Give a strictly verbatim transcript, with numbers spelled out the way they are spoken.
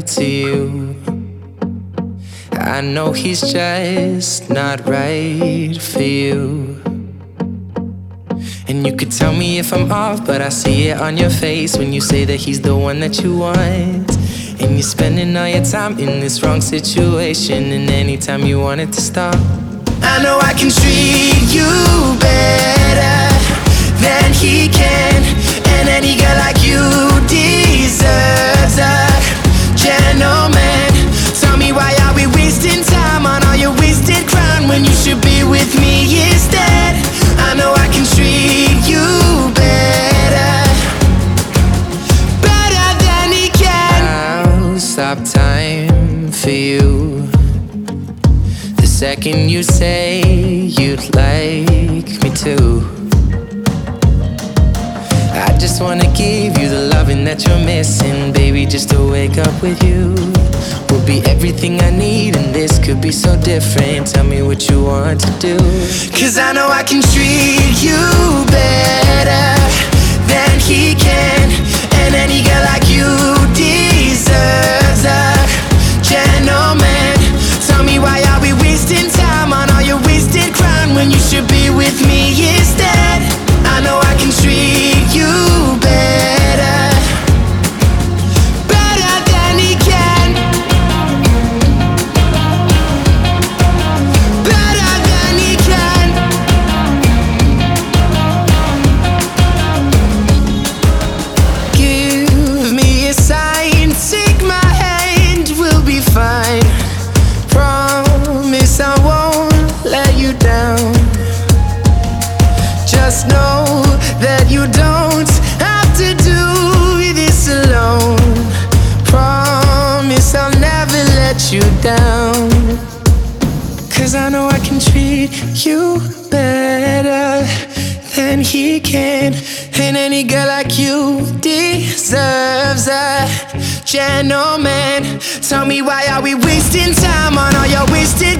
lie to you. I know he's just not right for you. And you could tell me if I'm off, but I see it on your face when you say that he's the one that you want. And you're spending all your time in this wrong situation, and anytime you want it to stop. I know I can treat you better than he can, and any girl like you deserves a gentleman. Tell me, why are we wasting time on all your wasted crown when you should be with me instead? I know I can treat you better, better than he can. I'll stop time for you the second you say you'd like me to. I just wanna give you the loving that you're missing, baby. Just to wake up with you will be everything I need, and this could be so different. Tell me what you want to do, 'cause I know I can treat you better than he can, and any girl like you deserves a gentleman. Tell me, why are we wasting time on all your wasted crown when you should be with me instead? I know I can treat you better, better than he can, better than he can. Give me a sign, take my hand, we'll be fine. Promise I won't let you down. Just know that you don't have to do this alone. Promise I'll never let you down, 'cause I know I can treat you better than he can, and any girl like you deserves a gentleman. Tell me, why are we wasting time on all your wasted